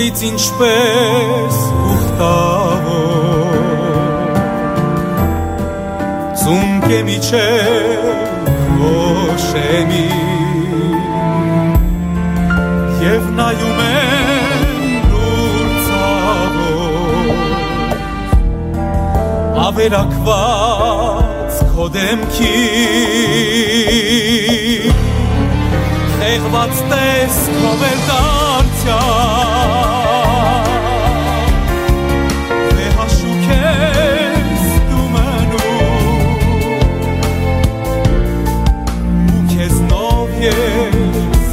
բայց ինչպես ուխտավոր ծունկե միջև ոշեմի և նայում եմ նուր ծավոր ավերակված քո դեմքի Եղված տեսքով էլ դարձյալ Վեհաշուք ես դու մնում ու քեզնով ես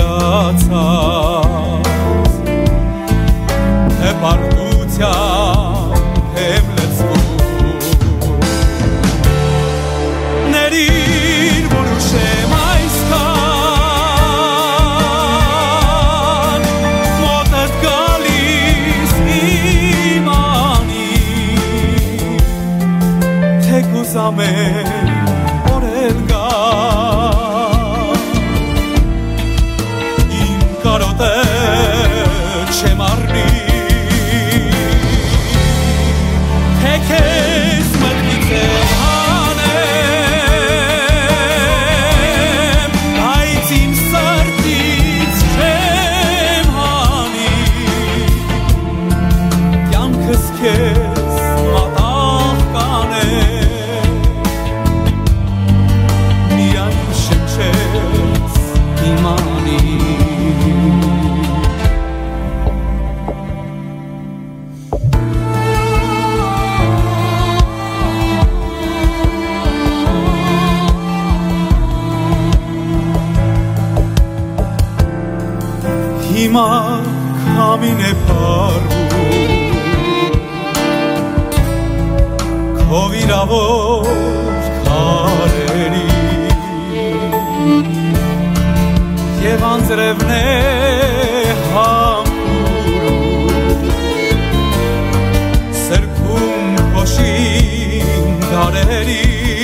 հիացած հպարտությամբ եմ լծվում Ներիր որ ուշեմ այսքան Ամեն օրել գա Իմ կարոտը չեմ առնի Թե քեզ մտքից եմ հանեմ Բայց իմ սրտից չեմ հանի Կյանքս քեզ մատաղ կանեմ Հիմա քամին է փառում Քո վիրավոր քարերի Եվ անձրևն է համբուրում Սրբում քո շին դարերի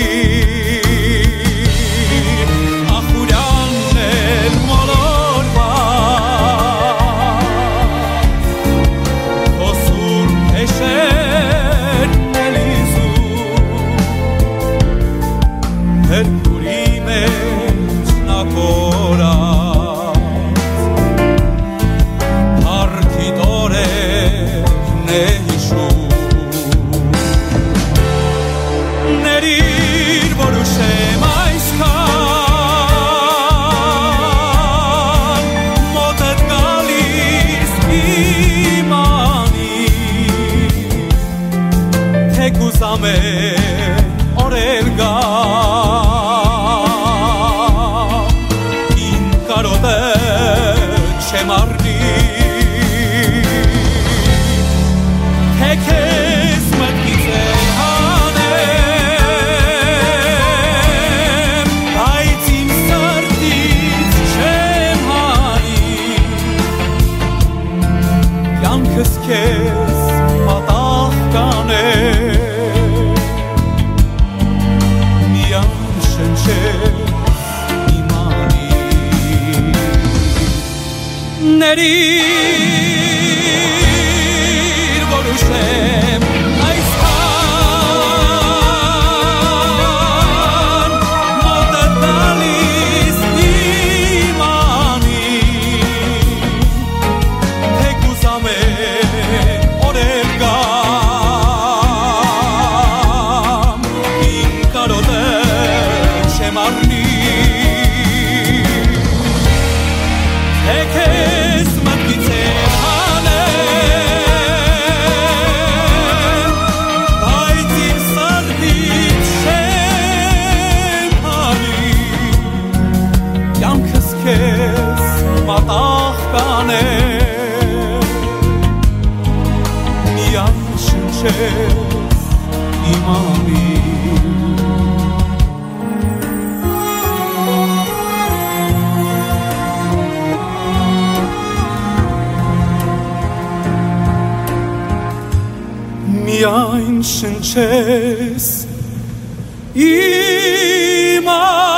օրել գա Իմ կարոտը չեմ առնի Թե քեզ մտքից եմ հանեմ Բայց իմ սրտից չեմ հանի Կյանքս քեզ մատաղ կանեմ Ներիր որ ուշեմ այսքան մոտ է տալիս իմ անին թե կուզամեն օրեր գամ իմ կարոտը չեմ առնի թե քեզ մտքից եմ հանեմ բայց իմ սրտից չեմ հանի կյանքս քեզ մատաղ կանեմ միայն շնչես իմ անին Միայն շնչես իմ